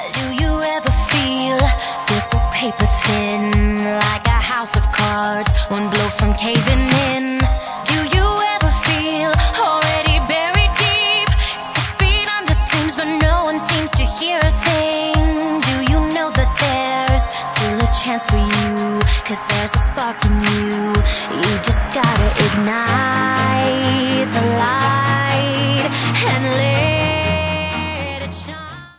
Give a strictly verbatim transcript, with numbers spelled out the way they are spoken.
Do you ever feel, feel so paper thin, like a house of cards, one blow from caving in? Do you ever feel already buried deep, six feet under screams but no one seems to hear a thing? Do you know that there's still a chance for you, 'cause there's a spark in you?